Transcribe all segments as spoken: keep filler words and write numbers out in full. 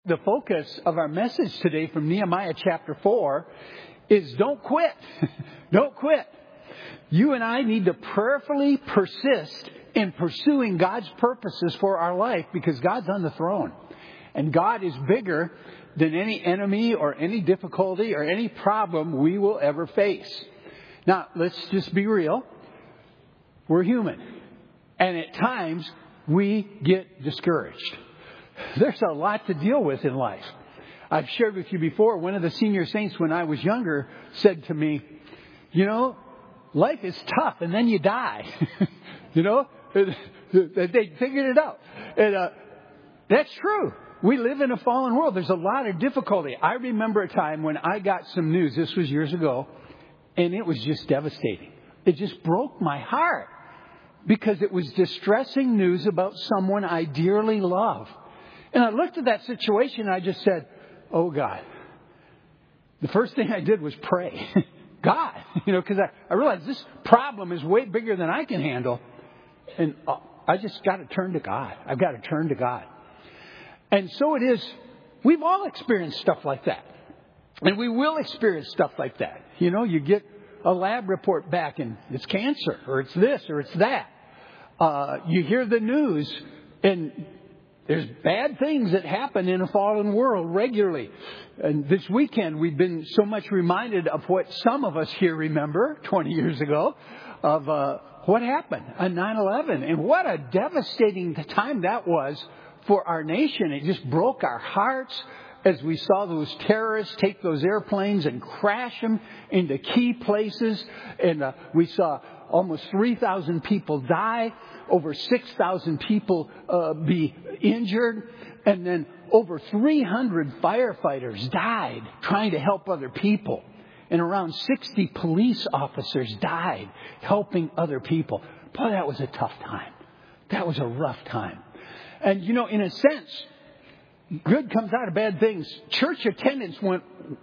The focus of our message today from Nehemiah chapter four is don't quit. Don't quit. You and I need to prayerfully persist in pursuing God's purposes for our life because God's on the throne. And God is bigger than any enemy or any difficulty or any problem we will ever face. Now, let's just be real. We're human. And at times, we get discouraged. There's a lot to deal with in life. I've shared with you before, one of the senior saints when I was younger said to me, you know, life is tough and then you die. You know, they figured it out. And uh, that's true. We live in a fallen world. There's a lot of difficulty. I remember a time when I got some news, this was years ago, and it was just devastating. It just broke my heart because it was distressing news about someone I dearly love. And I looked at that situation and I just said, oh, God. The first thing I did was pray. God, you know, because I, I realized this problem is way bigger than I can handle. And uh, I just got to turn to God. I've got to turn to God. And so it is. We've all experienced stuff like that. And we will experience stuff like that. You know, you get a lab report back and it's cancer or it's this or it's that. Uh, you hear the news and there's bad things that happen in a fallen world regularly. And this weekend, we've been so much reminded of what some of us here remember twenty years ago of uh, what happened on nine eleven. And what a devastating time that was for our nation. It just broke our hearts as we saw those terrorists take those airplanes and crash them into key places. And uh, we saw almost three thousand people die, over six thousand people uh, be injured, and then over three hundred firefighters died trying to help other people. And around sixty police officers died helping other people. Boy, that was a tough time. That was a rough time. And, you know, in a sense, good comes out of bad things. Church attendance went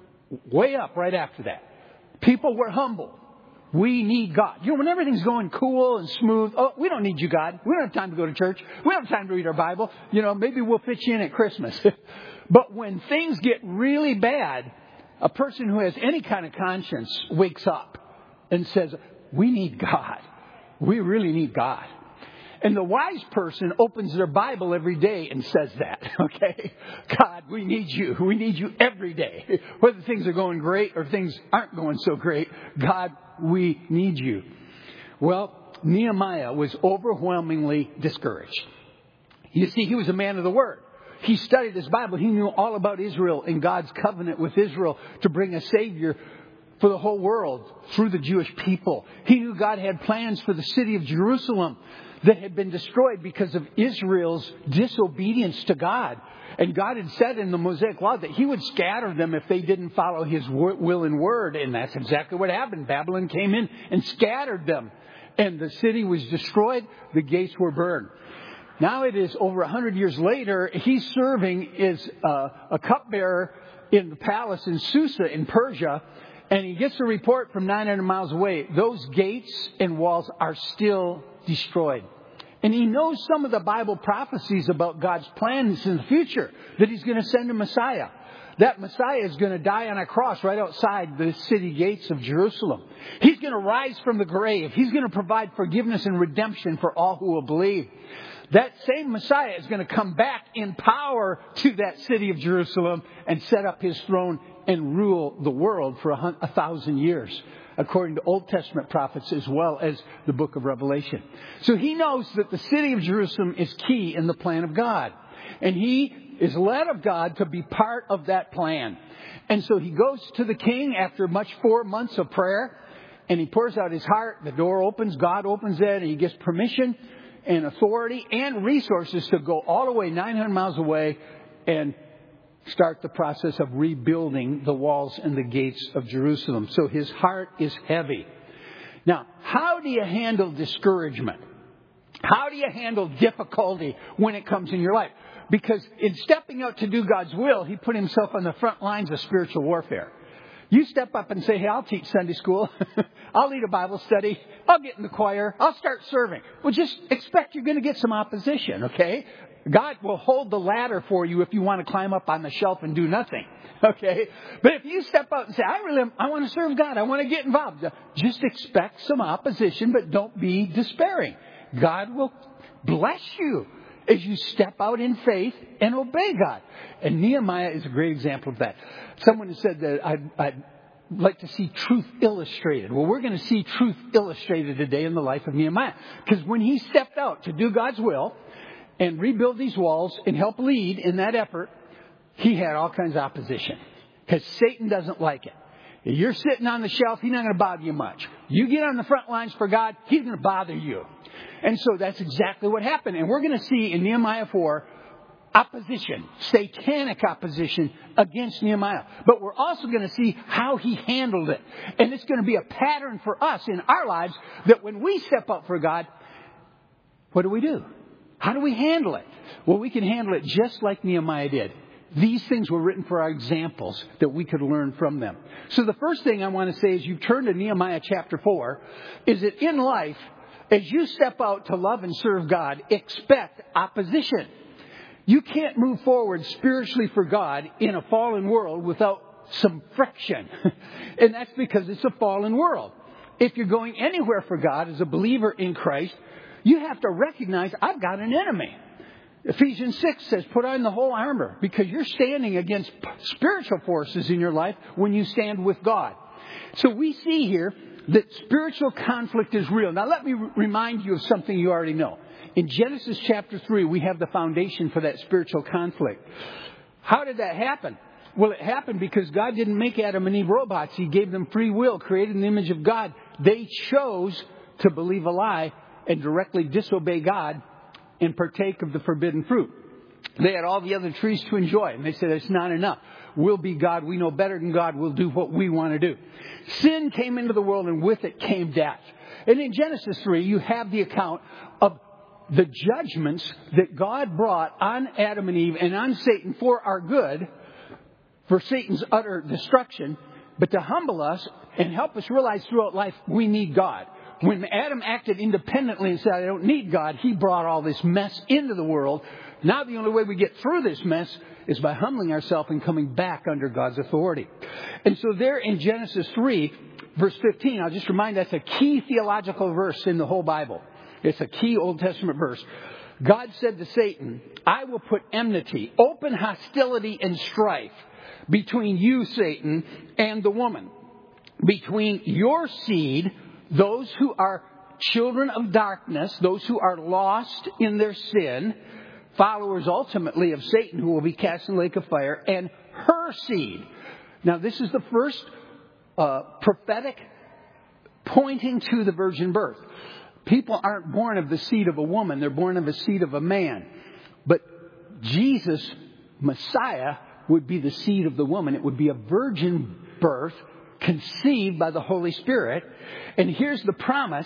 way up right after that. People were humble. We need God. You know, when everything's going cool and smooth, oh, we don't need you, God. We don't have time to go to church. We don't have time to read our Bible. You know, maybe we'll fit you in at Christmas. But when things get really bad, a person who has any kind of conscience wakes up and says, we need God. We really need God. And the wise person opens their Bible every day and says that, okay? God, we need you. We need you every day. Whether things are going great or things aren't going so great, God, we need you. Well, Nehemiah was overwhelmingly discouraged. You see, he was a man of the Word. He studied his Bible. He knew all about Israel and God's covenant with Israel to bring a Savior for the whole world through the Jewish people. He knew God had plans for the city of Jerusalem that had been destroyed because of Israel's disobedience to God. And God had said in the Mosaic Law that he would scatter them if they didn't follow his will and word. And that's exactly what happened. Babylon came in and scattered them. And the city was destroyed. The gates were burned. Now it is over a hundred years later. He's serving as uh, a cupbearer in the palace in Susa in Persia. And he gets a report from nine hundred miles away. Those gates and walls are still destroyed. And he knows some of the Bible prophecies about God's plans in the future, that he's going to send a Messiah. That Messiah is going to die on a cross right outside the city gates of Jerusalem. He's going to rise from the grave. He's going to provide forgiveness and redemption for all who will believe. That same Messiah is going to come back in power to that city of Jerusalem and set up his throne and rule the world for a, a thousand years, according to Old Testament prophets as well as the book of Revelation. So he knows that the city of Jerusalem is key in the plan of God. And he is led of God to be part of that plan. And so he goes to the king after much four months of prayer. And he pours out his heart. The door opens. God opens it. And he gets permission and authority and resources to go all the way nine hundred miles away and start the process of rebuilding the walls and the gates of Jerusalem. So his heart is heavy. Now, how do you handle discouragement? How do you handle difficulty when it comes in your life? Because in stepping out to do God's will, he put himself on the front lines of spiritual warfare. You step up and say, hey, I'll teach Sunday school. I'll lead a Bible study. I'll get in the choir. I'll start serving. Well, just expect you're going to get some opposition, okay? God will hold the ladder for you if you want to climb up on the shelf and do nothing. Okay? But if you step out and say, I really, I want to serve God. I want to get involved. Just expect some opposition, but don't be despairing. God will bless you as you step out in faith and obey God. And Nehemiah is a great example of that. Someone has said that I'd, I'd like to see truth illustrated. Well, we're going to see truth illustrated today in the life of Nehemiah. Because when he stepped out to do God's will and rebuild these walls and help lead in that effort, he had all kinds of opposition. Because Satan doesn't like it. If you're sitting on the shelf, he's not going to bother you much. You get on the front lines for God, he's going to bother you. And so that's exactly what happened. And we're going to see in Nehemiah four opposition, satanic opposition against Nehemiah. But we're also going to see how he handled it. And it's going to be a pattern for us in our lives that when we step up for God, what do we do? How do we handle it? Well, we can handle it just like Nehemiah did. These things were written for our examples that we could learn from them. So the first thing I want to say as you turn to Nehemiah chapter four is that in life, as you step out to love and serve God, expect opposition. You can't move forward spiritually for God in a fallen world without some friction. And that's because it's a fallen world. If you're going anywhere for God as a believer in Christ, you have to recognize I've got an enemy. Ephesians six says, put on the whole armor because you're standing against spiritual forces in your life when you stand with God. So we see here that spiritual conflict is real. Now let me remind you of something you already know. In Genesis chapter three, we have the foundation for that spiritual conflict. How did that happen? Well, it happened because God didn't make Adam and Eve robots. He gave them free will, created in the image of God. They chose to believe a lie and directly disobey God and partake of the forbidden fruit. They had all the other trees to enjoy, and they said, it's not enough. We'll be God. We know better than God. We'll do what we want to do. Sin came into the world, and with it came death. And in Genesis three, you have the account of the judgments that God brought on Adam and Eve and on Satan for our good, for Satan's utter destruction, but to humble us and help us realize throughout life we need God. When Adam acted independently and said, I don't need God, he brought all this mess into the world. Now the only way we get through this mess is by humbling ourselves and coming back under God's authority. And so there in Genesis three, verse fifteen, I'll just remind that's a key theological verse in the whole Bible. It's a key Old Testament verse. God said to Satan, I will put enmity, open hostility and strife between you, Satan, and the woman. Between your seed, those who are children of darkness, those who are lost in their sin, followers ultimately of Satan who will be cast in the lake of fire, and her seed. Now this is the first uh, prophetic pointing to the virgin birth. People aren't born of the seed of a woman, they're born of the seed of a man. But Jesus, Messiah, would be the seed of the woman. It would be a virgin birth conceived by the Holy Spirit. And here's the promise.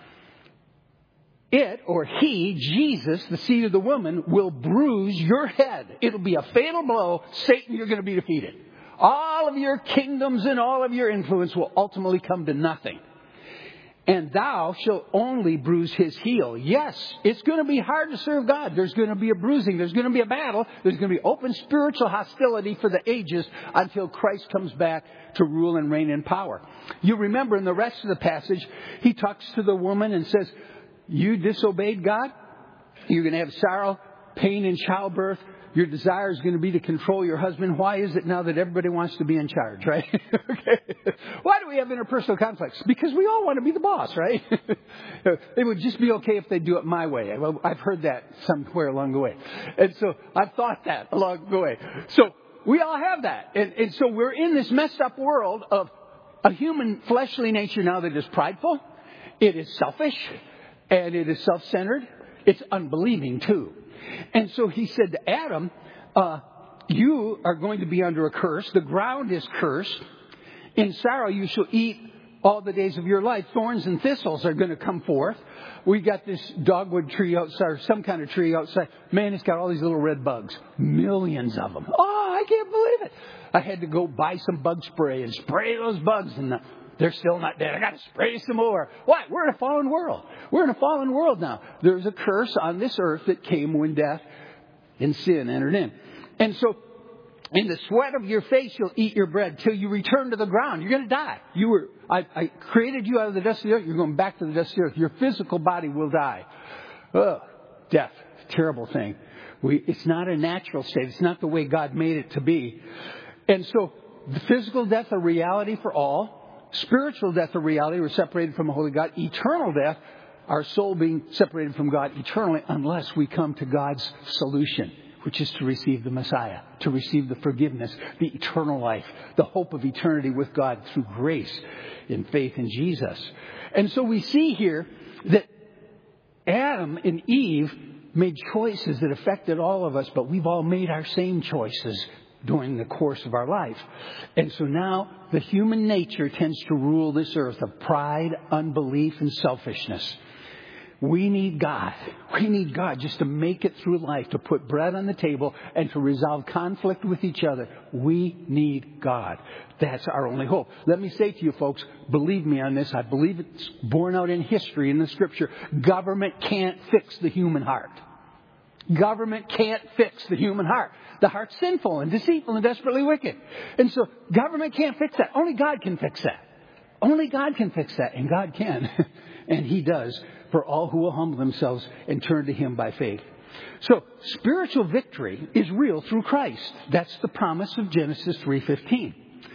It, or he, Jesus, the seed of the woman, will bruise your head. It'll be a fatal blow. Satan, you're going to be defeated. All of your kingdoms and all of your influence will ultimately come to nothing. And thou shalt only bruise his heel. Yes, it's going to be hard to serve God. There's going to be a bruising. There's going to be a battle. There's going to be open spiritual hostility for the ages until Christ comes back to rule and reign in power. You remember in the rest of the passage, he talks to the woman and says, you disobeyed God. You're going to have sorrow, pain in childbirth. Your desire is going to be to control your husband. Why is it now that everybody wants to be in charge, right? Okay. Why do we have interpersonal conflicts? Because we all want to be the boss, right? It would just be okay if they do it my way. Well, I've heard that somewhere along the way. And so I've thought that along the way. So we all have that. And, and so we're in this messed up world of a human fleshly nature now that is prideful. It is selfish. And it is self-centered. It's unbelieving too. And so he said to Adam, uh, you are going to be under a curse. The ground is cursed. In sorrow you shall eat all the days of your life. Thorns and thistles are going to come forth. We got this dogwood tree outside, or some kind of tree outside. Man, it's got all these little red bugs. Millions of them. Oh, I can't believe it. I had to go buy some bug spray and spray those bugs, and the, they're still not dead. I got to spray some more. Why? We're in a fallen world. We're in a fallen world now. There's a curse on this earth that came when death And sin entered in. And so, in the sweat of your face, you'll eat your bread till you return to the ground. You're going to die. You were, I, I created you out of the dust of the earth. You're going back to the dust of the earth. Your physical body will die. Oh, death. Terrible thing. We, it's not a natural state. It's not the way God made it to be. And so, the physical death, a reality for all. Spiritual death, a reality. We're separated from a holy God. Eternal death, our soul being separated from God eternally unless we come to God's solution, which is to receive the Messiah, to receive the forgiveness, the eternal life, the hope of eternity with God through grace in faith in Jesus. And so we see here that Adam and Eve made choices that affected all of us, but we've all made our same choices during the course of our life. And so now the human nature tends to rule this earth of pride, unbelief, and selfishness. We need God. We need God just to make it through life, to put bread on the table and to resolve conflict with each other. We need God. That's our only hope. Let me say to you folks, believe me on this. I believe it's borne out in history, in the scripture. Government can't fix the human heart. Government can't fix the human heart. The heart's sinful and deceitful and desperately wicked. And so government can't fix that. Only God can fix that. Only God can fix that. And God can. And He does for all who will humble themselves and turn to Him by faith. So spiritual victory is real through Christ. That's the promise of Genesis three fifteen.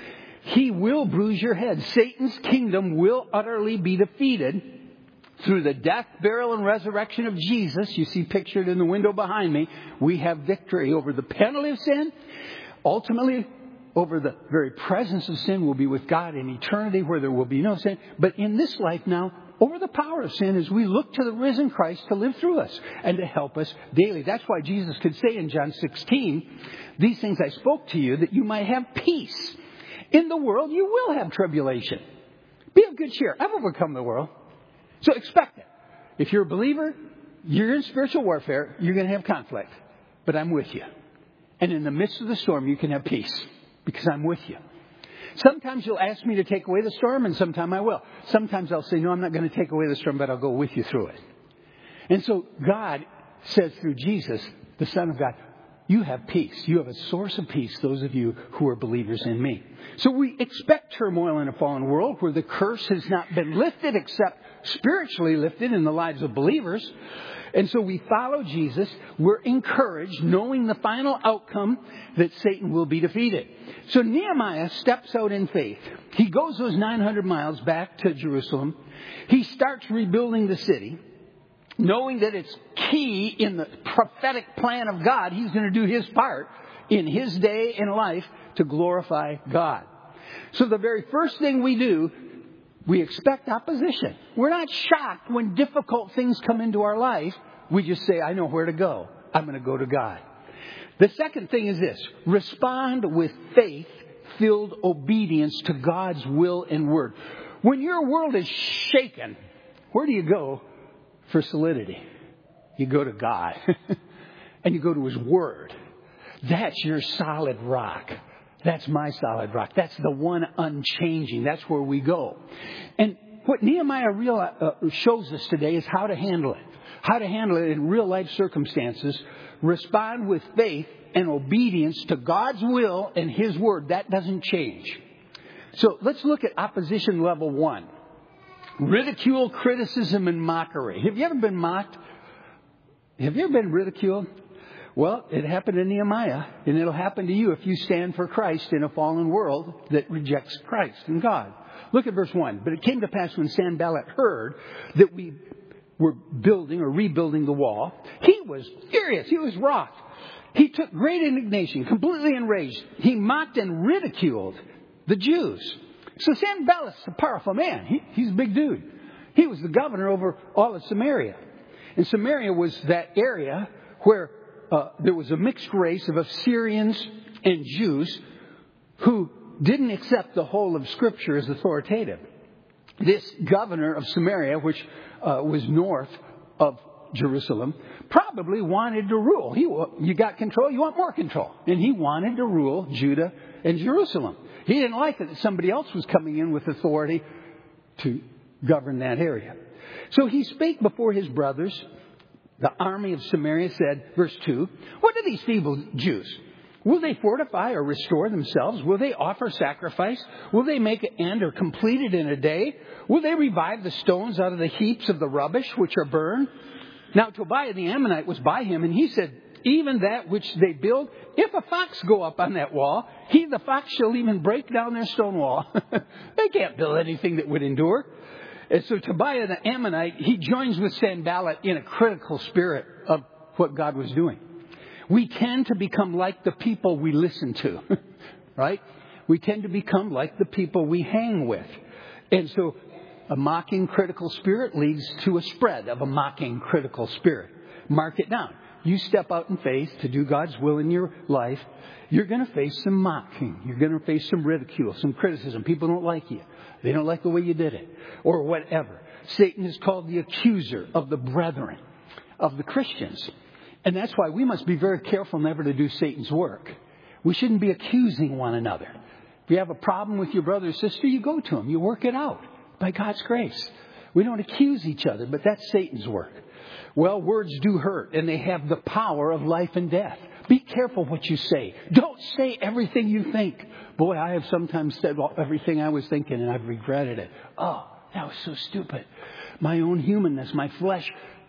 He will bruise your head. Satan's kingdom will utterly be defeated through the death, burial, and resurrection of Jesus. You see pictured in the window behind me. We have victory over the penalty of sin. Ultimately, over the very presence of sin, we'll be with God in eternity where there will be no sin. But in this life now, over the power of sin as we look to the risen Christ to live through us and to help us daily. That's why Jesus could say in John sixteen, these things I spoke to you that you might have peace. In the world you will have tribulation. Be of good cheer. I've overcome the world. So expect it. If you're a believer, you're in spiritual warfare, you're going to have conflict. But I'm with you. And in the midst of the storm, you can have peace because I'm with you. Sometimes you'll ask me to take away the storm, and sometimes I will. Sometimes I'll say, no, I'm not going to take away the storm, but I'll go with you through it. And so God says through Jesus, the Son of God, you have peace. You have a source of peace, those of you who are believers in me. So we expect turmoil in a fallen world where the curse has not been lifted except spiritually lifted in the lives of believers. And so we follow Jesus. We're encouraged, knowing the final outcome that Satan will be defeated. So Nehemiah steps out in faith. He goes those nine hundred miles back to Jerusalem. He starts rebuilding the city, knowing that it's key in the prophetic plan of God. He's going to do his part in his day in life to glorify God. So the very first thing we do, we expect opposition. We're not shocked when difficult things come into our life. We just say, I know where to go. I'm going to go to God. The second thing is this. Respond with faith-filled obedience to God's will and word. When your world is shaken, where do you go for solidity? You go to God. And you go to His Word. That's your solid rock. That's my solid rock. That's the one unchanging. That's where we go. And what Nehemiah real, uh, shows us today is how to handle it. How to handle it in real life circumstances. Respond with faith and obedience to God's will and His Word. That doesn't change. So let's look at opposition level one. Ridicule, criticism, and mockery. Have you ever been mocked? Have you ever been ridiculed? Well, it happened to Nehemiah, and it'll happen to you if you stand for Christ in a fallen world that rejects Christ and God. Look at verse one. But it came to pass when Sanballat heard that we were building or rebuilding the wall, he was furious. He was wroth. He took great indignation, completely enraged. He mocked and ridiculed the Jews. So Sanballat's a powerful man. He, he's a big dude. He was the governor over all of Samaria. And Samaria was that area where uh, there was a mixed race of Assyrians and Jews who didn't accept the whole of Scripture as authoritative. This governor of Samaria, which uh, was north of Jerusalem, probably wanted to rule. He, you got control, you want more control. And he wanted to rule Judah and Jerusalem. He didn't like it that somebody else was coming in with authority to govern that area. So he spake before his brothers, The army of Samaria said, verse two, what do these feeble Jews? Will they fortify or restore themselves? Will they offer sacrifice? Will they make an end or complete it in a day? Will they revive the stones out of the heaps of the rubbish which are burned? Now Tobiah the Ammonite was by him, and he said, even that which they build, if a fox go up on that wall, he, the fox, shall even break down their stone wall. They can't build anything that would endure. And so Tobiah the Ammonite, he joins with Sanballat in a critical spirit of what God was doing. We tend to become like the people we listen to, right? We tend to become like the people we hang with. And so a mocking critical spirit leads to a spread of a mocking critical spirit. Mark it down. You step out in faith to do God's will in your life, you're going to face some mocking. You're going to face some ridicule, some criticism. People don't like you. They don't like the way you did it, or whatever. Satan is called the accuser of the brethren, of the Christians. And that's why we must be very careful never to do Satan's work. We shouldn't be accusing one another. If you have a problem with your brother or sister, you go to him. You work it out by God's grace. We don't accuse each other, but that's Satan's work. Well, words do hurt, and they have the power of life and death. Be careful what you say. Don't say everything you think. Boy, I have sometimes said everything I was thinking, and I've regretted it. Oh, that was so stupid. My own humanness, my flesh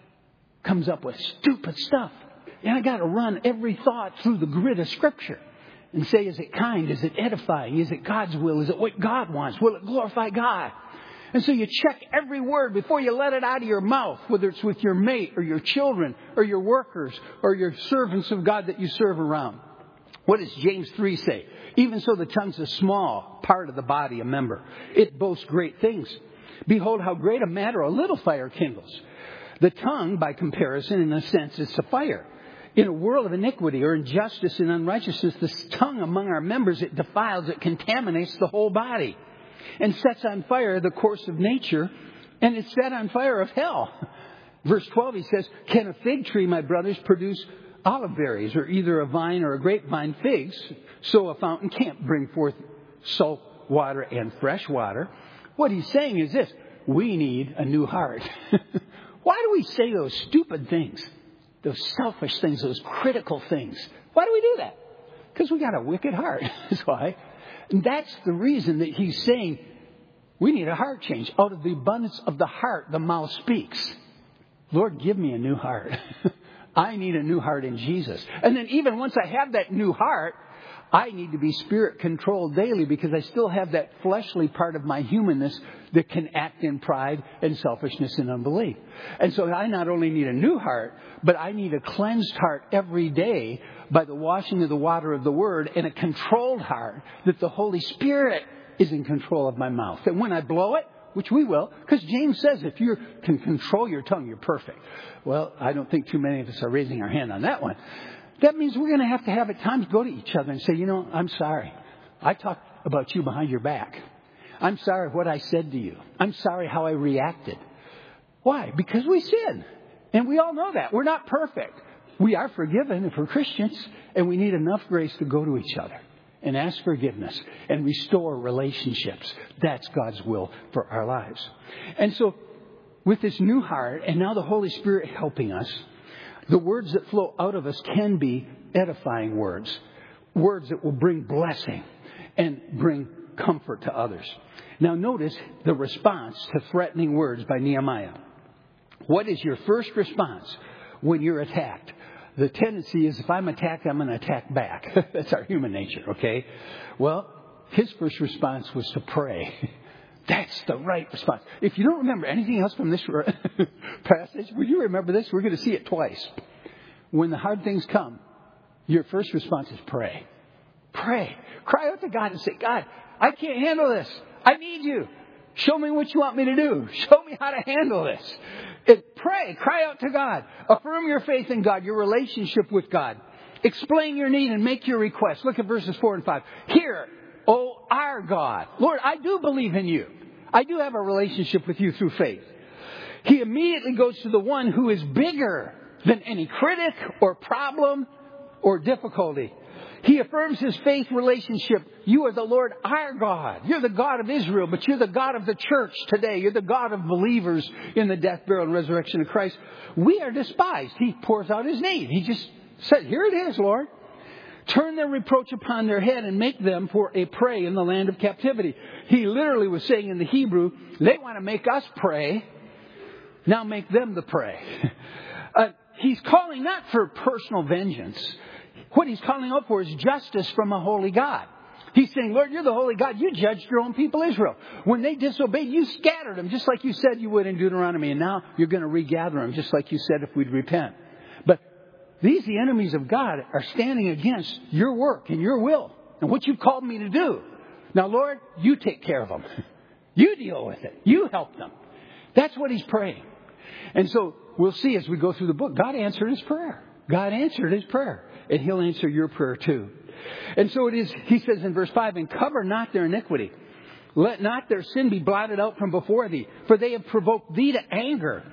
comes up with stupid stuff. And I got to run every thought through the grid of Scripture and say, is it kind? Is it edifying? Is it God's will? Is it what God wants? Will it glorify God? And so you check every word before you let it out of your mouth, whether it's with your mate or your children or your workers or your servants of God that you serve around. What does James three say? Even so, the tongue's a small part of the body, a member. It boasts great things. Behold, how great a matter a little fire kindles. The tongue, by comparison, in a sense, is a fire. In a world of iniquity or injustice and unrighteousness, the tongue among our members, it defiles, it contaminates the whole body and sets on fire the course of nature, and it's set on fire of hell. Verse twelve, he says, can a fig tree, my brothers, produce olive berries, or either a vine or a grapevine figs? So a fountain can't bring forth salt water and fresh water. What he's saying is this: we need a new heart. Why do we say those stupid things? Those selfish things, those critical things. Why do we do that? Because we got a wicked heart. That's why. And that's the reason that he's saying we need a heart change. Out of the abundance of the heart, the mouth speaks. Lord, give me a new heart. I need a new heart in Jesus. And then even once I have that new heart, I need to be spirit controlled daily, because I still have that fleshly part of my humanness that can act in pride and selfishness and unbelief. And so I not only need a new heart, but I need a cleansed heart every day by the washing of the water of the Word, and a controlled heart that the Holy Spirit is in control of my mouth. And when I blow it, which we will, because James says if you can control your tongue, you're perfect. Well, I don't think too many of us are raising our hand on that one. That means we're going to have to have at times go to each other and say, you know, I'm sorry. I talked about you behind your back. I'm sorry what I said to you. I'm sorry how I reacted. Why? Because we sin. And we all know that. We're not perfect. We are forgiven if we're Christians, and we need enough grace to go to each other and ask forgiveness and restore relationships. That's God's will for our lives. And so with this new heart, and now the Holy Spirit helping us, the words that flow out of us can be edifying words. Words that will bring blessing and bring comfort to others. Now notice the response to threatening words by Nehemiah. What is your first response when you're attacked? The tendency is if I'm attacked, I'm going to attack back. That's our human nature, okay? Well, his first response was to pray. That's the right response. If you don't remember anything else from this passage, will you remember this? We're going to see it twice. When the hard things come, your first response is pray. Pray. Cry out to God and say, God, I can't handle this. I need you. Show me what you want me to do. Show me how to handle this. And pray. Cry out to God. Affirm your faith in God, your relationship with God. Explain your need and make your request. Look at verses four and five. Hear, O our God. Lord, I do believe in you. I do have a relationship with you through faith. He immediately goes to the one who is bigger than any critic or problem or difficulty. He affirms his faith relationship. You are the Lord our God. You're the God of Israel, but you're the God of the church today. You're the God of believers in the death, burial, and resurrection of Christ. We are despised. He pours out his name. He just said, here it is, Lord. Turn their reproach upon their head and make them for a prey in the land of captivity. He literally was saying in the Hebrew, they want to make us prey. Now make them the prey. uh, he's calling not for personal vengeance. What he's calling out for is justice from a holy God. He's saying, Lord, you're the holy God. You judged your own people, Israel. When they disobeyed, you scattered them, just like you said you would in Deuteronomy. And now you're going to regather them, just like you said if we'd repent. But these, the enemies of God, are standing against your work and your will and what you've called me to do. Now, Lord, you take care of them. You deal with it. You help them. That's what he's praying. And so we'll see as we go through the book, God answered his prayer. God answered his prayer. And he'll answer your prayer too. And so it is, he says in verse five, and cover not their iniquity. Let not their sin be blotted out from before thee. For they have provoked thee to anger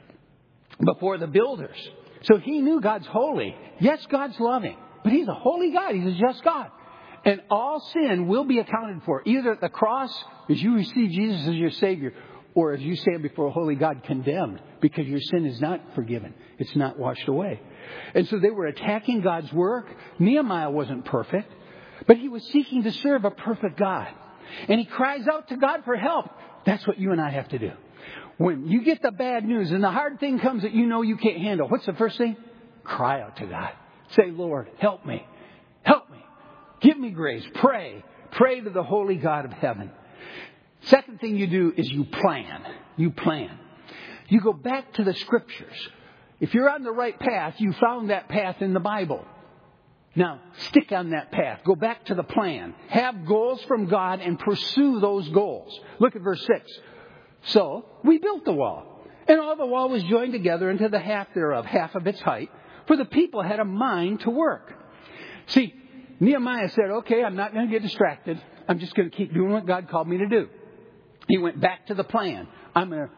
before the builders. So he knew God's holy. Yes, God's loving. But he's a holy God. He's a just God. And all sin will be accounted for. Either at the cross, as you receive Jesus as your Savior, or as you stand before a holy God condemned. Because your sin is not forgiven. It's not washed away. And so they were attacking God's work. Nehemiah wasn't perfect, but he was seeking to serve a perfect God. And he cries out to God for help. That's what you and I have to do. When you get the bad news and the hard thing comes that you know you can't handle, what's the first thing? Cry out to God. Say, Lord, help me. Help me. Give me grace. Pray. Pray to the holy God of heaven. Second thing you do is you plan. You plan. You go back to the scriptures. If you're on the right path, you found that path in the Bible. Now, stick on that path. Go back to the plan. Have goals from God and pursue those goals. Look at verse six. So, we built the wall. And all the wall was joined together into the half thereof, half of its height. For the people had a mind to work. See, Nehemiah said, okay, I'm not going to get distracted. I'm just going to keep doing what God called me to do. He went back to the plan. I'm going to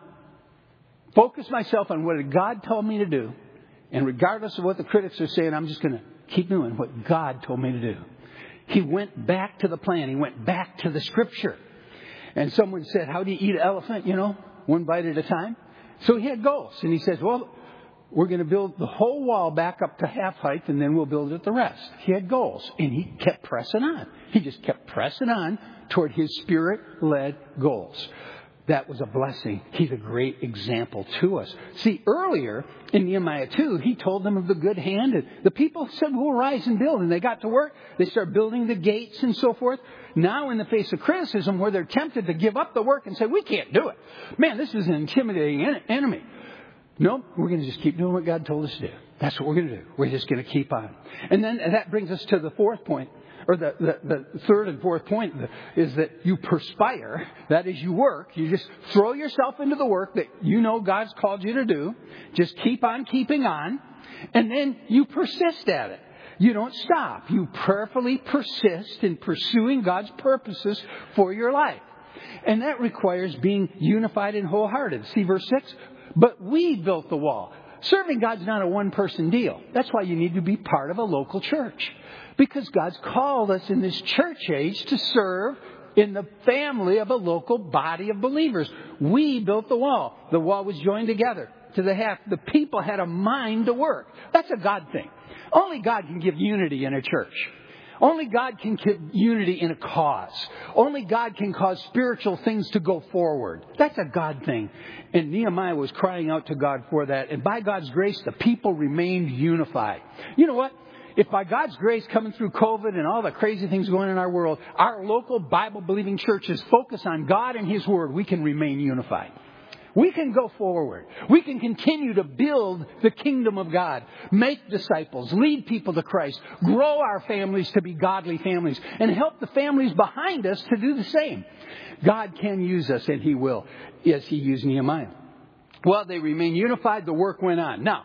focus myself on what God told me to do. And regardless of what the critics are saying, I'm just going to keep doing what God told me to do. He went back to the plan. He went back to the scripture. And someone said, how do you eat an elephant? You know, one bite at a time. So he had goals. And he says, well, we're going to build the whole wall back up to half height and then we'll build it the rest. He had goals. And he kept pressing on. He just kept pressing on toward his spirit-led goals. That was a blessing. He's a great example to us. See, earlier in Nehemiah two, he told them of the good hand. And the people said, we'll rise and build. And they got to work. They started building the gates and so forth. Now, in the face of criticism, where they're tempted to give up the work and say, we can't do it. Man, this is an intimidating en- enemy. No, we're going to just keep doing what God told us to do. That's what we're going to do. We're just going to keep on. And then and that brings us to the fourth point. Or the, the, the third and fourth point is that you perspire. That is, you work. You just throw yourself into the work that you know God's called you to do. Just keep on keeping on. And then you persist at it. You don't stop. You prayerfully persist in pursuing God's purposes for your life. And that requires being unified and wholehearted. See verse six? But we built the wall. Serving God's not a one-person deal. That's why you need to be part of a local church. Because God's called us in this church age to serve in the family of a local body of believers. We built the wall. The wall was joined together to the half. The people had a mind to work. That's a God thing. Only God can give unity in a church. Only God can give unity in a cause. Only God can cause spiritual things to go forward. That's a God thing. And Nehemiah was crying out to God for that. And by God's grace, the people remained unified. You know what? If by God's grace coming through COVID and all the crazy things going on in our world, our local Bible-believing churches focus on God and His Word, we can remain unified. We can go forward. We can continue to build the kingdom of God, make disciples, lead people to Christ, grow our families to be godly families, and help the families behind us to do the same. God can use us, and He will, as He used Nehemiah. Well, they remained unified. The work went on. Now,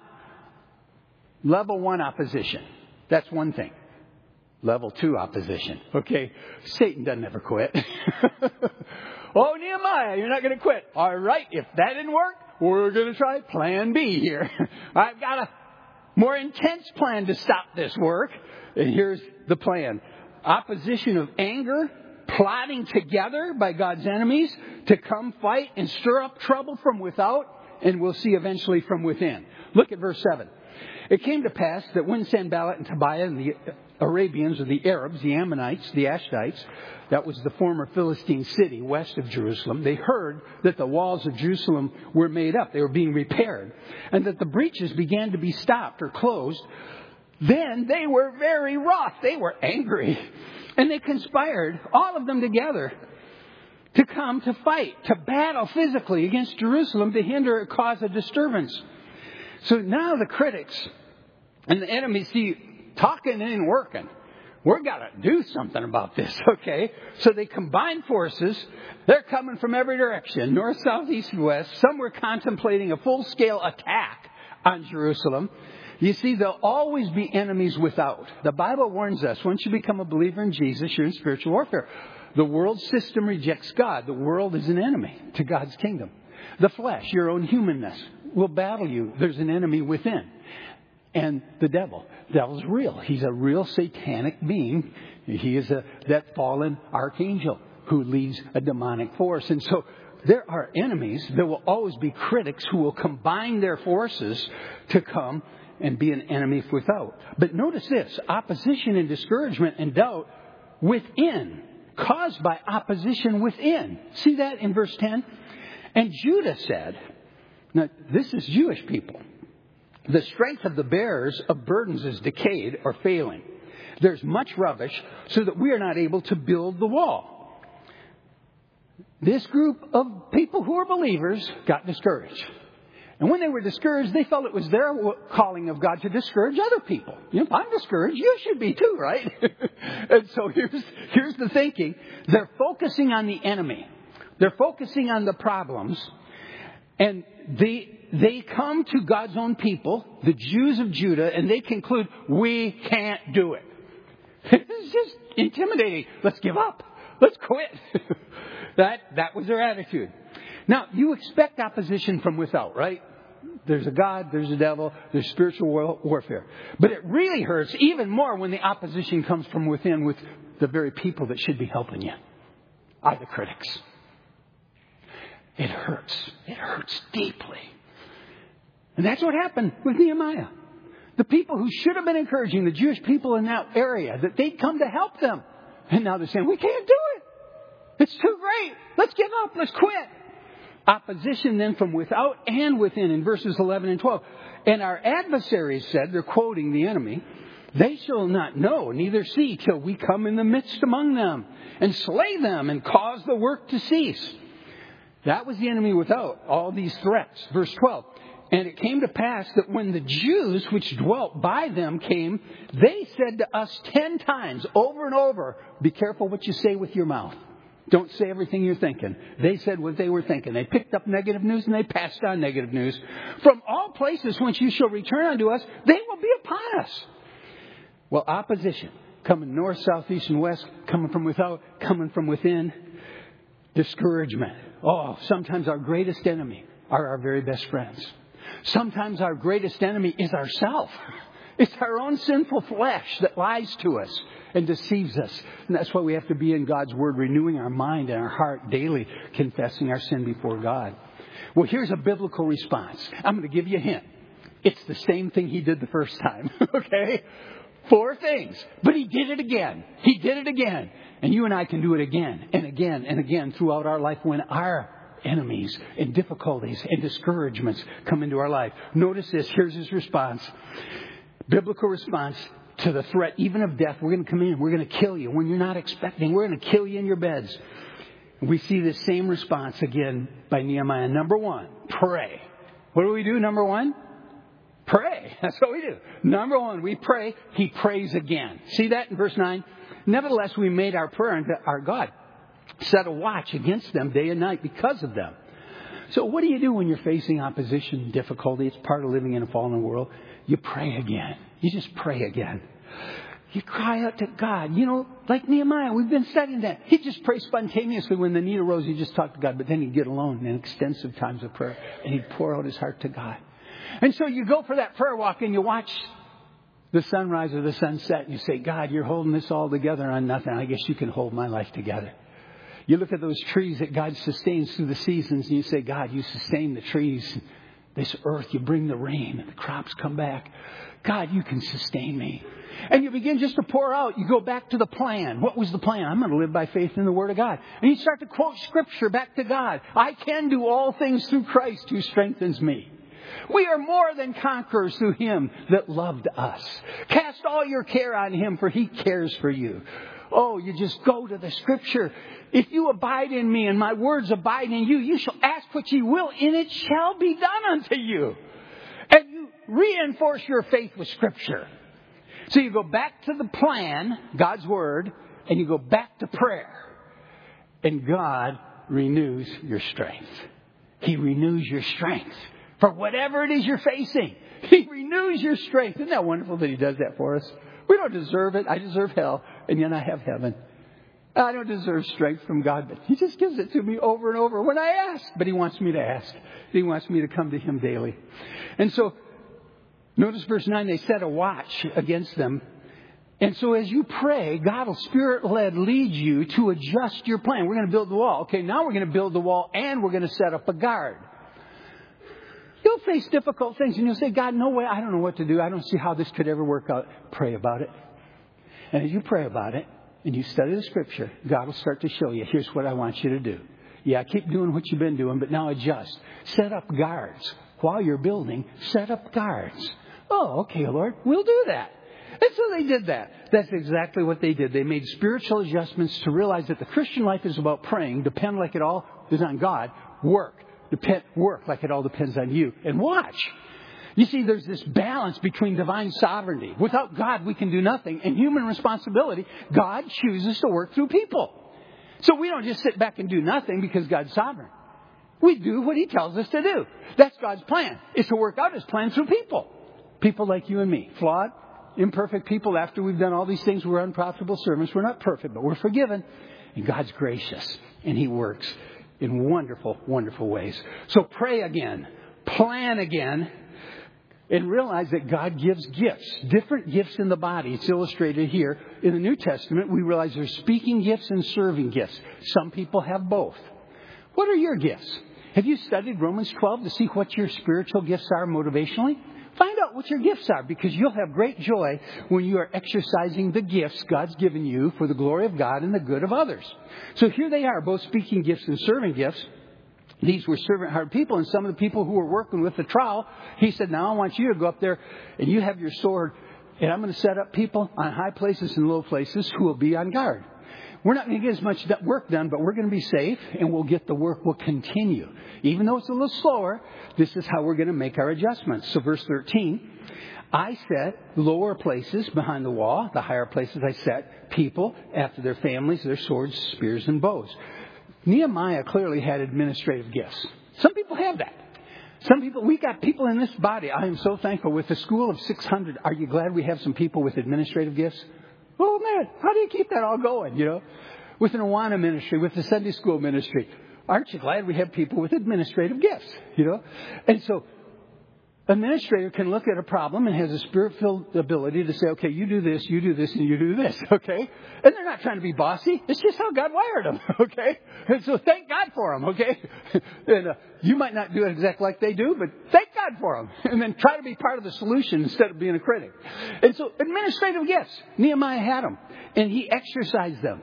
level one opposition. That's one thing. Level two opposition. Okay, Satan doesn't ever quit. Oh, Nehemiah, you're not going to quit. All right, if that didn't work, we're going to try plan B here. I've got a more intense plan to stop this work. And here's the plan. Opposition of anger, plotting together by God's enemies to come fight and stir up trouble from without, and we'll see eventually from within. Look at verse seven. It came to pass that when Sanballat and Tobiah and the Arabians, or the Arabs, the Ammonites, the Ashtites, that was the former Philistine city west of Jerusalem, they heard that the walls of Jerusalem were made up. They were being repaired. And that the breaches began to be stopped or closed. Then they were very wroth. They were angry. And they conspired, all of them together, to come to fight, to battle physically against Jerusalem, to hinder or cause a disturbance. So now the critics and the enemies see, talking ain't working. We've got to do something about this, okay? So they combine forces. They're coming from every direction, north, south, east, and west. Some were contemplating a full-scale attack on Jerusalem. You see, there'll always be enemies without. The Bible warns us, once you become a believer in Jesus, you're in spiritual warfare. The world system rejects God. The world is an enemy to God's kingdom. The flesh, your own humanness, will battle you. There's an enemy within. And the devil. The devil's real. He's a real satanic being. He is a that fallen archangel who leads a demonic force. And so there are enemies. There will always be critics who will combine their forces to come and be an enemy without. But notice this. Opposition and discouragement and doubt within. Caused by opposition within. See that in verse ten? And Judah said, now this is Jewish people, the strength of the bearers of burdens is decayed or failing. There's much rubbish so that we are not able to build the wall. This group of people who are believers got discouraged. And when they were discouraged, they felt it was their calling of God to discourage other people. You know, if I'm discouraged, you should be too, right? And so here's, here's the thinking. They're focusing on the enemy. They're focusing on the problems. And they, they come to God's own people, the Jews of Judah, and they conclude, we can't do it. It's just intimidating. Let's give up. Let's quit. that, that was their attitude. Now, you expect opposition from without, right? There's a God, there's a devil, there's spiritual warfare. But it really hurts even more when the opposition comes from within with the very people that should be helping you, are the critics. It hurts. It hurts deeply. And that's what happened with Nehemiah. The people who should have been encouraging the Jewish people in that area, that they'd come to help them. And now they're saying, we can't do it. It's too great. Let's give up. Let's quit. Opposition then from without and within in verses eleven and twelve. And our adversaries said, they're quoting the enemy, they shall not know, neither see, till we come in the midst among them and slay them and cause the work to cease. That was the enemy without, all these threats. Verse twelve. And it came to pass that when the Jews which dwelt by them came, they said to us ten times over and over, be careful what you say with your mouth. Don't say everything you're thinking. They said what they were thinking. They picked up negative news and they passed on negative news. From all places whence you shall return unto us, they will be upon us. Well, opposition, coming north, south, east, and west, coming from without, coming from within. Discouragement. Oh, sometimes our greatest enemy are our very best friends. Sometimes our greatest enemy is ourself. It's our own sinful flesh that lies to us and deceives us. And that's why we have to be in God's Word, renewing our mind and our heart daily, confessing our sin before God. Well, here's a biblical response. I'm going to give you a hint. It's the same thing he did the first time. Okay? Four things. But he did it again. He did it again. And you and I can do it again and again and again throughout our life when our enemies and difficulties and discouragements come into our life. Notice this. Here's his response. Biblical response to the threat, even of death. We're going to come in. We're going to kill you when you're not expecting. We're going to kill you in your beds. We see this same response again by Nehemiah. Number one, pray. What do we do? Number one, pray. That's what we do. Number one, we pray. He prays again. See that in verse nine? Nevertheless, we made our prayer unto our God. Set a watch against them day and night because of them. So what do you do when you're facing opposition, difficulty? It's part of living in a fallen world. You pray again. You just pray again. You cry out to God. You know, like Nehemiah, we've been studying that. He'd just pray spontaneously when the need arose. He'd just talk to God. But then he'd get alone in extensive times of prayer. And he'd pour out his heart to God. And so you go for that prayer walk and you watch the sunrise or the sunset, and you say, God, you're holding this all together on nothing. I guess you can hold my life together. You look at those trees that God sustains through the seasons, and you say, God, you sustain the trees, this earth. You bring the rain, and the crops come back. God, you can sustain me. And you begin just to pour out. You go back to the plan. What was the plan? I'm going to live by faith in the Word of God. And you start to quote Scripture back to God. I can do all things through Christ who strengthens me. We are more than conquerors through Him that loved us. Cast all your care on Him, for He cares for you. Oh, you just go to the Scripture. If you abide in me and my words abide in you, you shall ask what ye will, and it shall be done unto you. And you reinforce your faith with Scripture. So you go back to the plan, God's Word, and you go back to prayer. And God renews your strength. He renews your strength. For whatever it is you're facing, He renews your strength. Isn't that wonderful that He does that for us? We don't deserve it. I deserve hell, and yet I have heaven. I don't deserve strength from God, but He just gives it to me over and over when I ask. But He wants me to ask. He wants me to come to Him daily. And so, notice verse nine, they set a watch against them. And so as you pray, God will Spirit-led lead you to adjust your plan. We're going to build the wall. Okay, now we're going to build the wall, and we're going to set up a guard. You'll face difficult things, and you'll say, God, no way, I don't know what to do. I don't see how this could ever work out. Pray about it. And as you pray about it, and you study the Scripture, God will start to show you, here's what I want you to do. Yeah, keep doing what you've been doing, but now adjust. Set up guards. While you're building, set up guards. Oh, okay, Lord, we'll do that. And so they did that. That's exactly what they did. They made spiritual adjustments to realize that the Christian life is about praying, depend like it all is on God, work. Depend, work like it all depends on you. And watch. You see, there's this balance between divine sovereignty. Without God, we can do nothing. And human responsibility, God chooses to work through people. So we don't just sit back and do nothing because God's sovereign. We do what He tells us to do. That's God's plan. It's to work out His plan through people. People like you and me. Flawed, imperfect people. After we've done all these things, we're unprofitable servants. We're not perfect, but we're forgiven. And God's gracious. And He works in wonderful, wonderful ways. So pray again. Plan again. And realize that God gives gifts. Different gifts in the body. It's illustrated here. In the New Testament, we realize there's speaking gifts and serving gifts. Some people have both. What are your gifts? Have you studied Romans twelve to see what your spiritual gifts are motivationally? Find out what your gifts are, because you'll have great joy when you are exercising the gifts God's given you for the glory of God and the good of others. So here they are, both speaking gifts and serving gifts. These were servant-hearted people, and some of the people who were working with the trowel, He said, now I want you to go up there and you have your sword, and I'm going to set up people on high places and low places who will be on guard. We're not going to get as much work done, but we're going to be safe, and we'll get the work will continue. Even though it's a little slower, this is how we're going to make our adjustments. So verse thirteen, I set lower places behind the wall. The higher places I set people after their families, their swords, spears, and bows. Nehemiah clearly had administrative gifts. Some people have that. Some people, we got people in this body. I am so thankful. With a school of six hundred, are you glad we have some people with administrative gifts? Oh, man, how do you keep that all going, you know? With an Awana ministry, with the Sunday school ministry. Aren't you glad we have people with administrative gifts, you know? And so, administrator can look at a problem and has a spirit-filled ability to say, okay, you do this, you do this, and you do this, okay? And they're not trying to be bossy. It's just how God wired them, okay? And so thank God for them, okay? And uh, you might not do it exactly like they do, but thank God for them. And then try to be part of the solution instead of being a critic. And so administrative gifts, Nehemiah had them, and he exercised them.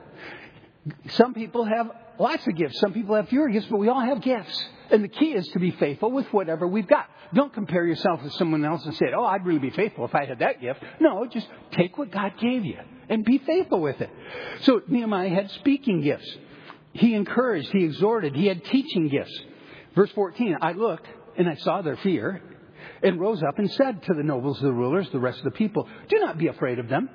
Some people have lots of gifts. Some people have fewer gifts, but we all have gifts. And the key is to be faithful with whatever we've got. Don't compare yourself with someone else and say, oh, I'd really be faithful if I had that gift. No, just take what God gave you and be faithful with it. So Nehemiah had speaking gifts. He encouraged, he exhorted, he had teaching gifts. Verse fourteen, I looked and I saw their fear and rose up and said to the nobles, the rulers, the rest of the people, do not be afraid of them.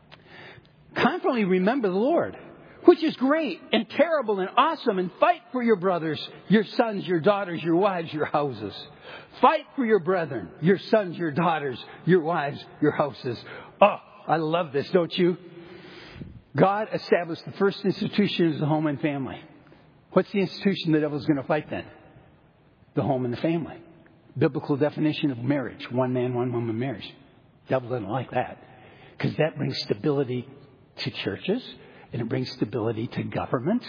Confidently remember the Lord, which is great and terrible and awesome, and fight for your brothers, your sons, your daughters, your wives, your houses. Fight for your brethren, your sons, your daughters, your wives, your houses. Oh, I love this, don't you? God established the first institution as the home and family. What's the institution the devil's going to fight then? The home and the family. Biblical definition of marriage. One man, one woman marriage. Devil doesn't like that because that brings stability to churches and it brings stability to governments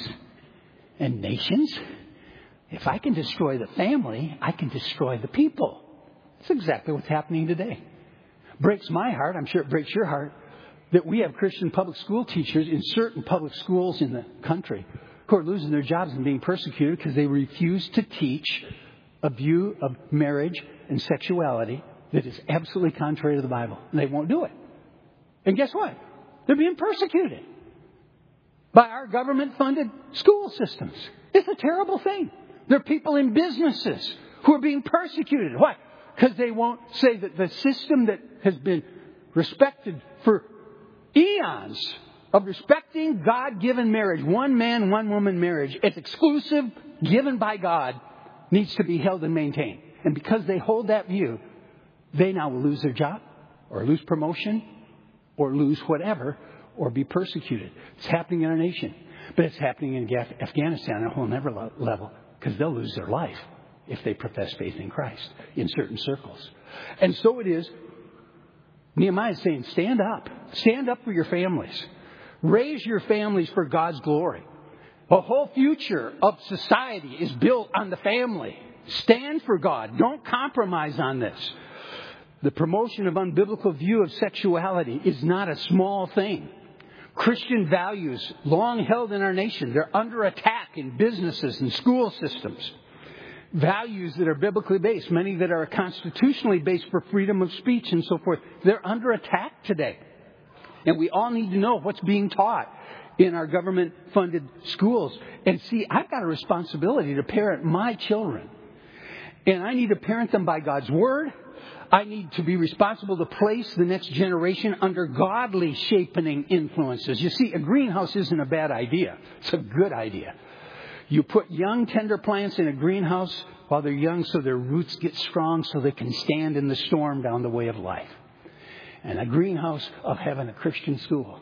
and nations. If I can destroy the family, I can destroy the people. That's exactly what's happening today. Breaks my heart, I'm sure it breaks your heart, that we have Christian public school teachers in certain public schools in the country who are losing their jobs and being persecuted because they refuse to teach a view of marriage and sexuality that is absolutely contrary to the Bible. And they won't do it. And guess what? They're being persecuted by our government-funded school systems. It's a terrible thing. There are people in businesses who are being persecuted. Why? Because they won't say that the system that has been respected for eons of respecting God-given marriage, one man, one woman marriage, it's exclusive, given by God, needs to be held and maintained. And because they hold that view, they now will lose their job or lose promotion or lose whatever or be persecuted. It's happening in our nation. But it's happening in Afghanistan on a whole other level because they'll lose their life if they profess faith in Christ in certain circles. And so it is. Nehemiah is saying, stand up. Stand up for your families. Raise your families for God's glory. The whole future of society is built on the family. Stand for God. Don't compromise on this. The promotion of unbiblical view of sexuality is not a small thing. Christian values long held in our nation, they're under attack in businesses and school systems. Values that are biblically based, many that are constitutionally based for freedom of speech and so forth, they're under attack today. And we all need to know what's being taught in our government-funded schools. And see, I've got a responsibility to parent my children. And I need to parent them by God's Word. I need to be responsible to place the next generation under godly shaping influences. You see, a greenhouse isn't a bad idea. It's a good idea. You put young, tender plants in a greenhouse while they're young so their roots get strong so they can stand in the storm down the way of life. And a greenhouse of having a Christian school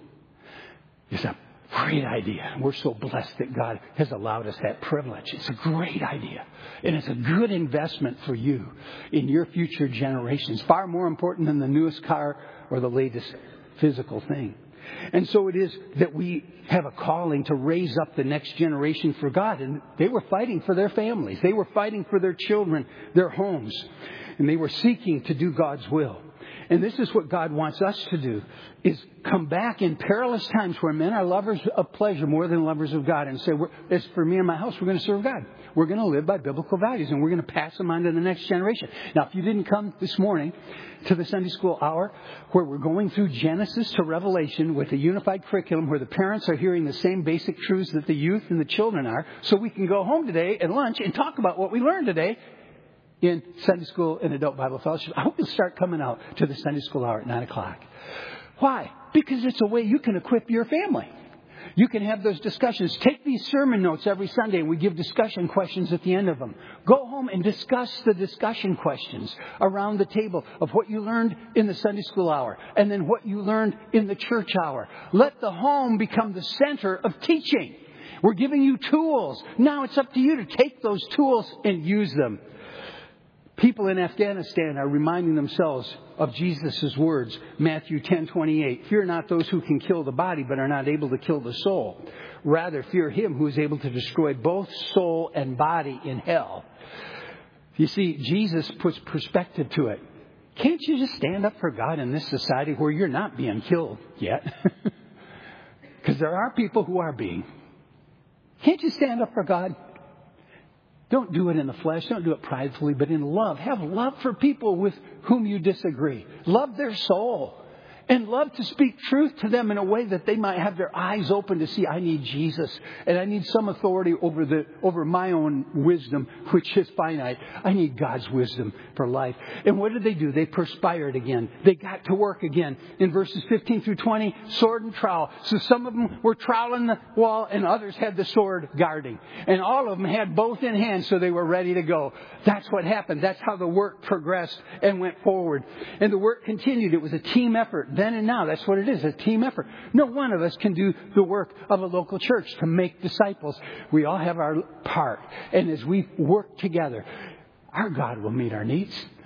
is a great idea. We're so blessed that God has allowed us that privilege. It's a great idea. And it's a good investment for you in your future generations. Far more important than the newest car or the latest physical thing. And so it is that we have a calling to raise up the next generation for God. And they were fighting for their families. They were fighting for their children, their homes. And they were seeking to do God's will. And this is what God wants us to do, is come back in perilous times where men are lovers of pleasure more than lovers of God and say, as for me and my house, we're going to serve God. We're going to live by biblical values and we're going to pass them on to the next generation. Now, if you didn't come this morning to the Sunday school hour where we're going through Genesis to Revelation with a unified curriculum where the parents are hearing the same basic truths that the youth and the children are, so we can go home today at lunch and talk about what we learned today in Sunday school and adult Bible fellowship. I hope you'll start coming out to the Sunday school hour at nine o'clock. Why? Because it's a way you can equip your family. You can have those discussions. Take these sermon notes every Sunday and we give discussion questions at the end of them. Go home and discuss the discussion questions around the table of what you learned in the Sunday school hour and then what you learned in the church hour. Let the home become the center of teaching. We're giving you tools. Now it's up to you to take those tools and use them. People in Afghanistan are reminding themselves of Jesus' words, Matthew ten twenty-eight. Fear not those who can kill the body but are not able to kill the soul. Rather, fear him who is able to destroy both soul and body in hell. You see, Jesus puts perspective to it. Can't you just stand up for God in this society where you're not being killed yet? Because there are people who are being. Can't you stand up for God? Don't do it in the flesh. Don't do it pridefully, but in love. Have love for people with whom you disagree. Love their soul. And love to speak truth to them in a way that they might have their eyes open to see, I need Jesus. And I need some authority over the over my own wisdom, which is finite. I need God's wisdom for life. And what did they do? They perspired again. They got to work again. In verses fifteen through twenty, sword and trowel. So some of them were troweling the wall and others had the sword guarding. And all of them had both in hand, so they were ready to go. That's what happened. That's how the work progressed and went forward. And the work continued. It was a team effort. Then and now, that's what it is, a team effort. No one of us can do the work of a local church to make disciples. We all have our part. And as we work together, our God will meet our needs.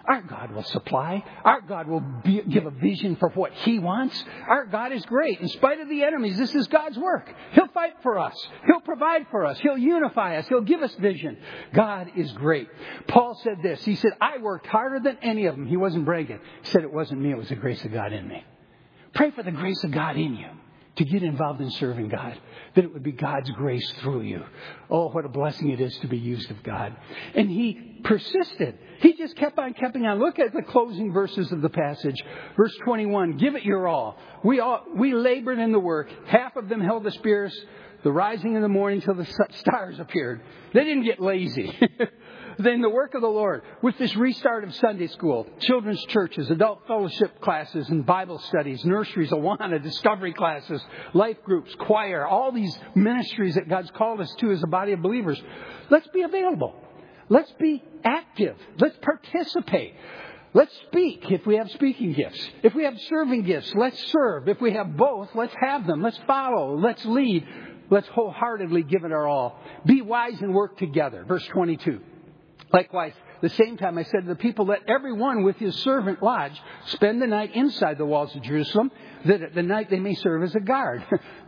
Our God will supply. Our God will be, give a vision for what He wants. Our God is great. In spite of the enemies, this is God's work. He'll fight for us. He'll provide for us. He'll unify us. He'll give us vision. God is great. Paul said this. He said, I worked harder than any of them. He wasn't bragging. He said, it wasn't me. It was the grace of God in me. Pray for the grace of God in you to get involved in serving God, that it would be God's grace through you. Oh, what a blessing it is to be used of God. And he persisted. He just kept on, kept on. Look at the closing verses of the passage. Verse twenty-one, give it your all. We all, we labored in the work. Half of them held the spears, the rising in the morning till the stars appeared. They didn't get lazy. Then the work of the Lord, with this restart of Sunday school, children's churches, adult fellowship classes and Bible studies, nurseries, Awana, discovery classes, life groups, choir, all these ministries that God's called us to as a body of believers. Let's be available. Let's be active. Let's participate. Let's speak if we have speaking gifts. If we have serving gifts, let's serve. If we have both, let's have them. Let's follow. Let's lead. Let's wholeheartedly give it our all. Be wise and work together. Verse twenty-two. Likewise, the same time I said to the people, let everyone with his servant lodge spend the night inside the walls of Jerusalem, that at the night they may serve as a guard.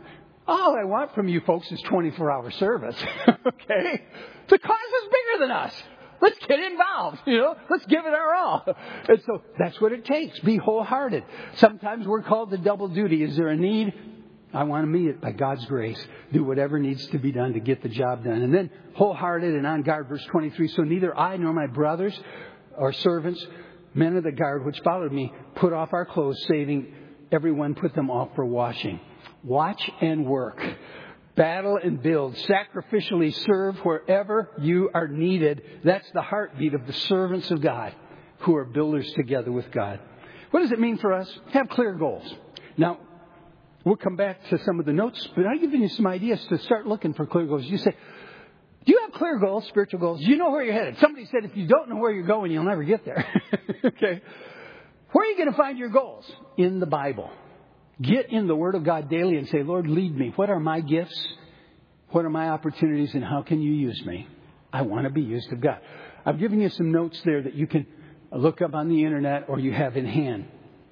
All I want from you folks is twenty-four hour service. Okay? The cause is bigger than us. Let's get involved, you know. Let's give it our all. And so that's what it takes. Be wholehearted. Sometimes we're called to double duty. Is there a need? I want to meet it by God's grace. Do whatever needs to be done to get the job done. And then wholehearted and on guard, verse twenty-three. So neither I nor my brothers or servants, men of the guard which followed me, put off our clothes, saving everyone put them off for washing. Watch and work. Battle and build. Sacrificially serve wherever you are needed. That's the heartbeat of the servants of God who are builders together with God. What does it mean for us? Have clear goals. Now, we'll come back to some of the notes, but I've given you some ideas to start looking for clear goals. You say, do you have clear goals, spiritual goals? Do you know where you're headed? Somebody said if you don't know where you're going, you'll never get there. Okay. Where are you going to find your goals? In the Bible. Get in the Word of God daily and say, Lord, lead me. What are my gifts? What are my opportunities? And how can you use me? I want to be used of God. I've given you some notes there that you can look up on the internet or you have in hand.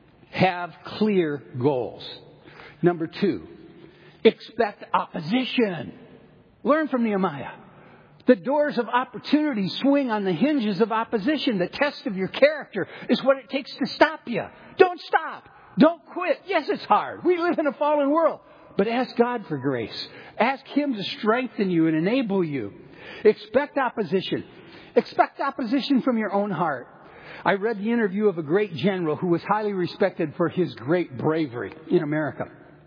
Have clear goals. Number two, expect opposition. Learn from Nehemiah. The doors of opportunity swing on the hinges of opposition. The test of your character is what it takes to stop you. Don't stop. Don't quit. Yes, it's hard. We live in a fallen world. But ask God for grace. Ask Him to strengthen you and enable you. Expect opposition. Expect opposition from your own heart. I read the interview of a great general who was highly respected for his great bravery in America.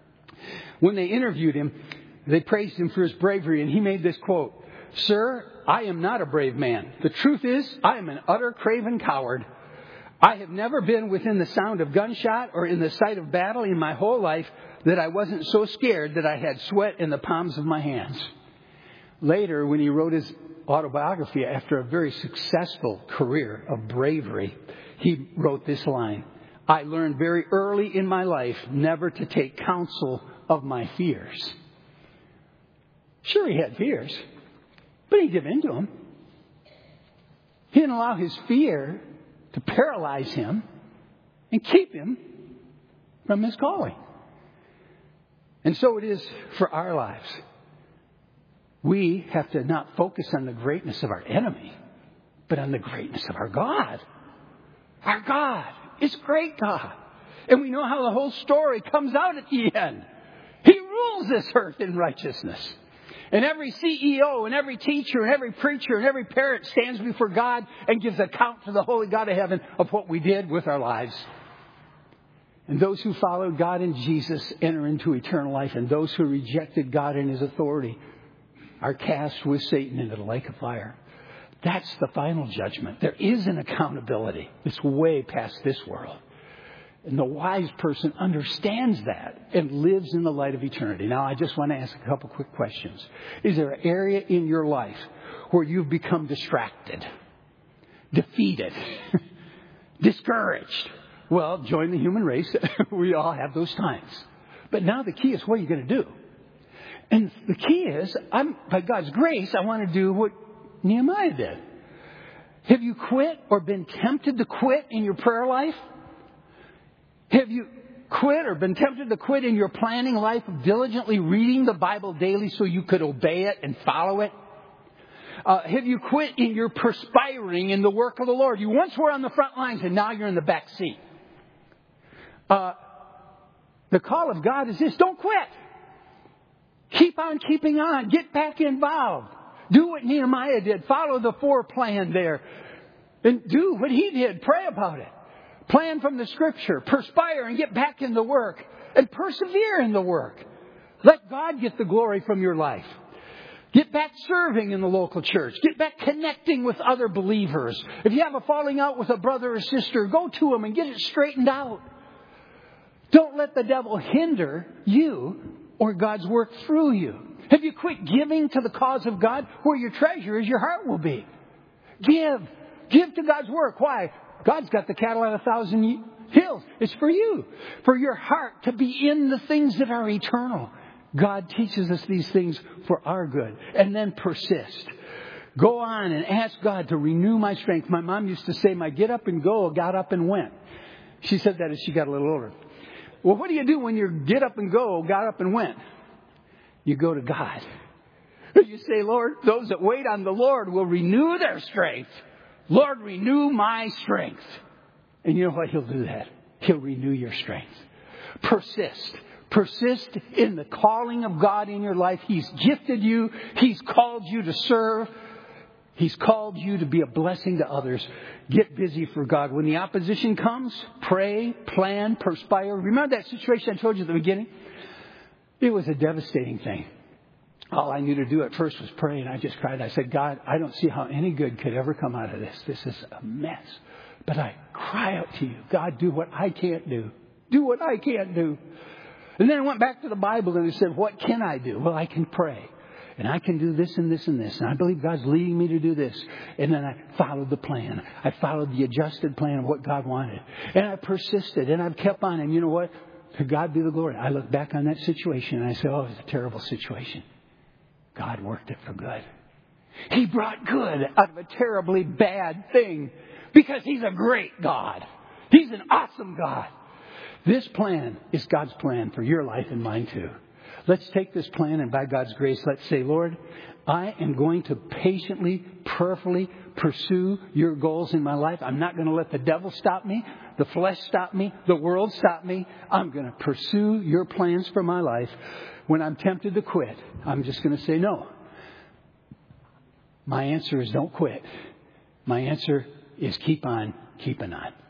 When they interviewed him, they praised him for his bravery, and he made this quote, Sir, I am not a brave man. The truth is, I am an utter craven coward. I have never been within the sound of gunshot or in the sight of battle in my whole life that I wasn't so scared that I had sweat in the palms of my hands. Later, when he wrote his autobiography after a very successful career of bravery, he wrote this line, I learned very early in my life never to take counsel of my fears. Sure, he had fears, but he gave in to them. He didn't allow his fear to paralyze him and keep him from his calling. And so it is for our lives. We have to not focus on the greatness of our enemy, but on the greatness of our God. Our God is great God. And we know how the whole story comes out at the end. He rules this earth in righteousness. And every C E O and every teacher and every preacher and every parent stands before God and gives account to the holy God of heaven of what we did with our lives. And those who followed God and Jesus enter into eternal life. And those who rejected God and His authority are cast with Satan into the lake of fire. That's the final judgment. There is an accountability. It's way past this world. And the wise person understands that and lives in the light of eternity. Now, I just want to ask a couple quick questions. Is there an area in your life where you've become distracted, defeated, discouraged? Well, join the human race. We all have those times. But now the key is, what are you going to do? And the key is, I'm, by God's grace, I want to do what Nehemiah did. Have you quit or been tempted to quit in your prayer life? Have you quit or been tempted to quit in your planning life of diligently reading the Bible daily so you could obey it and follow it? Uh, have you quit in your perspiring in the work of the Lord? You once were on the front lines and now you're in the back seat. Uh, the call of God is this: don't quit. Keep on keeping on. Get back involved. Do what Nehemiah did. Follow the four plan there. And do what he did. Pray about it. Plan from the Scripture. Perspire and get back in the work. And persevere in the work. Let God get the glory from your life. Get back serving in the local church. Get back connecting with other believers. If you have a falling out with a brother or sister, go to them and get it straightened out. Don't let the devil hinder you or God's work through you. Have you quit giving to the cause of God? Where your treasure is, your heart will be. Give. Give to God's work. Why? God's got the cattle on a thousand hills. It's for you. For your heart to be in the things that are eternal. God teaches us these things for our good. And then persist. Go on and ask God to renew my strength. My mom used to say, my get up and go got up and went. She said that as she got a little older. Well, what do you do when your get up and go got up and went? You go to God. You say, Lord, those that wait on the Lord will renew their strength. Lord, renew my strength. And you know what? He'll do that. He'll renew your strength. Persist. Persist in the calling of God in your life. He's gifted you. He's called you to serve. He's called you to be a blessing to others. Get busy for God. When the opposition comes, pray, plan, perspire. Remember that situation I told you at the beginning? It was a devastating thing. All I knew to do at first was pray, and I just cried. I said, God, I don't see how any good could ever come out of this. This is a mess. But I cry out to you. God, do what I can't do. Do what I can't do. And then I went back to the Bible and I said, what can I do? Well, I can pray. And I can do this and this and this. And I believe God's leading me to do this. And then I followed the plan. I followed the adjusted plan of what God wanted. And I persisted. And I've kept on. And you know what? To God be the glory. I look back on that situation and I say, oh, it was a terrible situation. God worked it for good. He brought good out of a terribly bad thing. Because He's a great God. He's an awesome God. This plan is God's plan for your life and mine too. Let's take this plan and by God's grace, let's say, Lord, I am going to patiently, prayerfully pursue your goals in my life. I'm not going to let the devil stop me, the flesh stop me, the world stop me. I'm going to pursue your plans for my life. When I'm tempted to quit, I'm just going to say no. My answer is don't quit. My answer is keep on keeping on.